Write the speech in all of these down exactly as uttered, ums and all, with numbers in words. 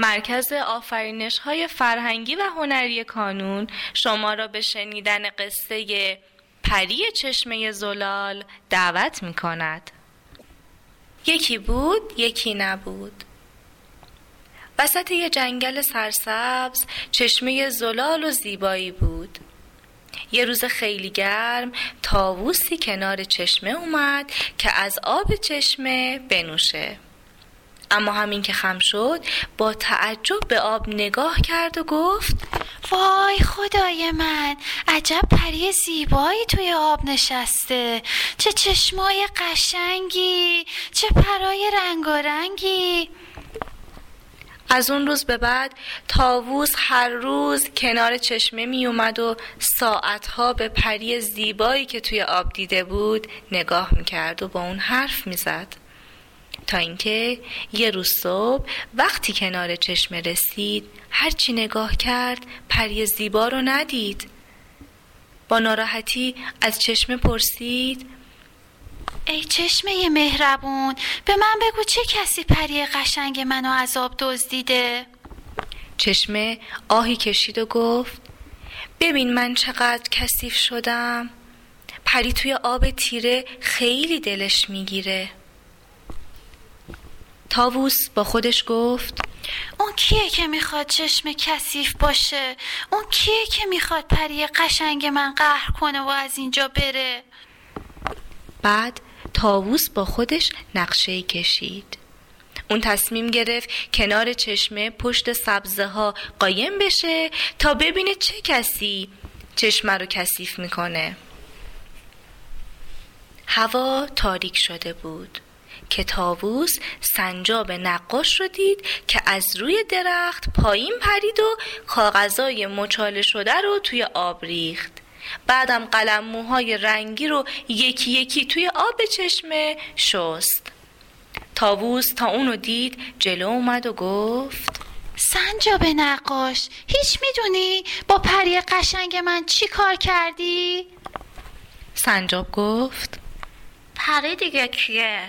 مرکز آفرینش‌های فرهنگی و هنری کانون شما را به شنیدن قصه پری چشمه زلال دعوت می‌کند. یکی بود، یکی نبود. وسط یه جنگل سرسبز چشمه زلال و زیبایی بود. یه روز خیلی گرم طاووسی کنار چشمه اومد که از آب چشمه بنوشه. اما همین که خم شد با تعجب به آب نگاه کرد و گفت: وای خدای من، عجب پری زیبایی توی آب نشسته. چه چشمای قشنگی، چه پرای رنگارنگی. از اون روز به بعد طاووس هر روز کنار چشمه می اومد و ساعتها به پری زیبایی که توی آب دیده بود نگاه می کرد و با اون حرف می زد. تا اینکه یه روز صبح وقتی کنار چشمه رسید هرچی نگاه کرد پری زیبا رو ندید. با ناراحتی از چشمه پرسید: ای چشمه مهربون، به من بگو چه کسی پری قشنگ منو از آب دزدیده؟ چشمه آهی کشید و گفت: ببین من چقدر کثیف شدم. پری توی آب تیره خیلی دلش میگیره. طاووس با خودش گفت: اون کیه که میخواد چشم کثیف باشه؟ اون کیه که میخواد پری قشنگ من قهر کنه و از اینجا بره؟ بعد طاووس با خودش نقشه‌ای کشید. اون تصمیم گرفت کنار چشمه پشت سبزه ها قایم بشه تا ببینه چه کسی چشمه رو کثیف میکنه. هوا تاریک شده بود که طاووس سنجاب نقاش رو دید که از روی درخت پایین پرید و کاغذای مچاله شده رو توی آب ریخت. بعدم قلمموهای رنگی رو یکی یکی توی آب چشمه شست. طاووس تا اونو دید جلو اومد و گفت: سنجاب نقاش، هیچ میدونی با پری قشنگ من چی کار کردی؟ سنجاب گفت: پری دیگه کیه؟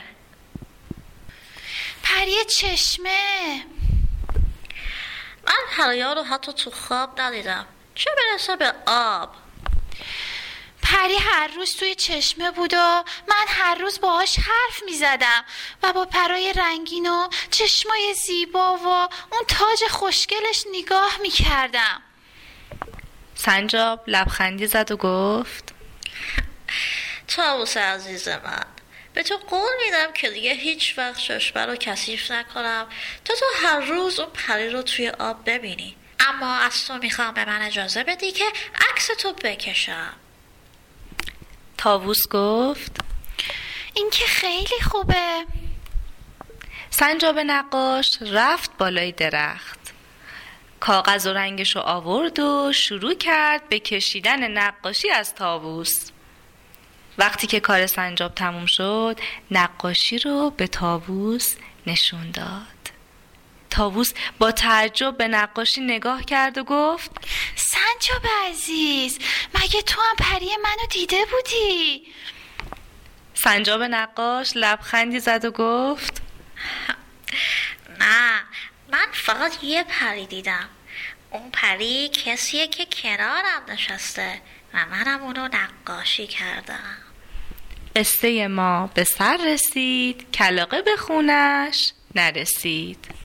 پری چشمه. من پریا رو حتی تو خواب ندیدم، چه برسه به آب. پری هر روز توی چشمه بود و من هر روز باهاش حرف می زدم و با پرای رنگین و چشمای زیبا و اون تاج خوشگلش نگاه می کردم. سنجاب لبخندی زد و گفت: طاووس عزیز من، به تو قول میدم که دیگه هیچ وقت چشمه رو کثیف نکنم تا تو هر روز اون پری رو توی آب ببینی. اما از تو میخوام به من اجازه بدی که عکس تو بکشم. طاووس گفت: این که خیلی خوبه. سنجاب نقاش رفت بالای درخت، کاغذ و رنگشو آورد و شروع کرد به کشیدن نقاشی از طاووس. وقتی که کار سنجاب تموم شد نقاشی رو به طاووس نشون داد. طاووس با تعجب به نقاشی نگاه کرد و گفت: سنجاب عزیز، مگه تو هم پری منو دیده بودی؟ سنجاب نقاش لبخندی زد و گفت: نه، من فقط یه پری دیدم. اون پری کسیه که کنارم نشسته و منم اونو نقاشی کردم. قصه ما به سر رسید، کلاغه به خونش نرسید.